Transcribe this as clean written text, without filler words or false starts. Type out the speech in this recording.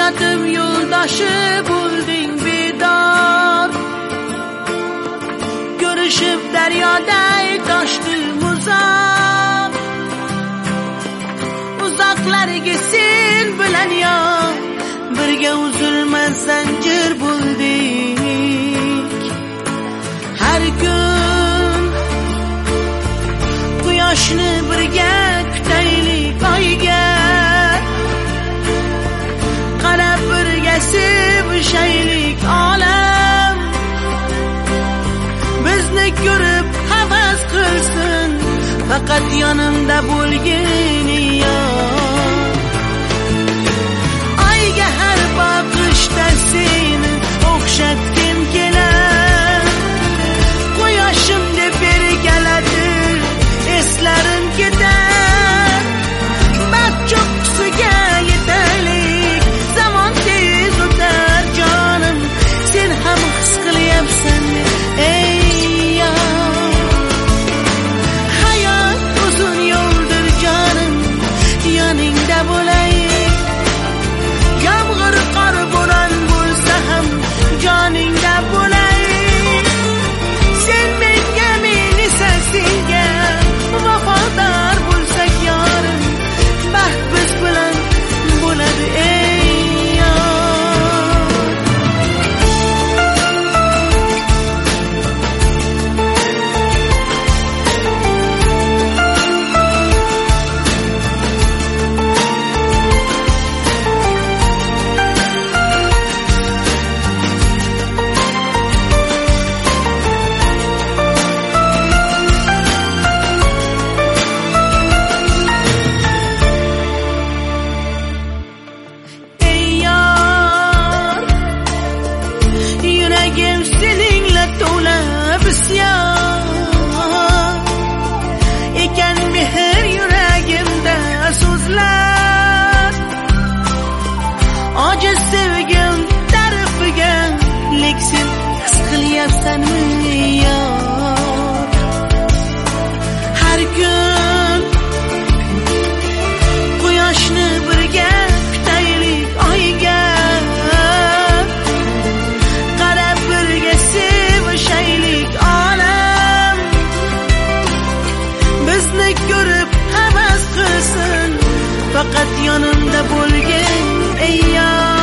hayotim yo'ldoshi bo'lding bedor. Ko'rishib daryoday toshdim uzoq, uzoqlarga sen bilan yor, birga uzilmas zanjir bo'ldik. Har kun quyoshni birga kutaylik oyga, qarab birga sevishaylik olam. Bizni ko'rib havas qilsin, faqat yonimda bo'lgin yor. Oyga har boqishda seni o'xshatgim kelar, quyoshim deb ergaladir eslarim ketar. Baxt cho'qqisiga yetaylik, zamon tez o'tar jonim, sen ham his qilyapsan ey yor. Hayot uzun yo'ldir jonim, yoningda bo'laylik. Yomg'ir qor bo'ron bo'lsa ham joningda bo'laylik. Sen menga, men esa senga vafodor bo'lsak yorim, baxt biz bilan bo'ladi ey yor. Ey yor, yuragim seningla to'la bisyor ekan, mehr yuragimda so'zlar. Ojiz sevgim tarifiga, lek sen his qilyapsanmi yor? Har kun quyoshni birga kutaylik oyga, qarab birga sevishaylik olam. Bizni ko'rib havas qilsin, faqat yonimda bo'lgin ey yor.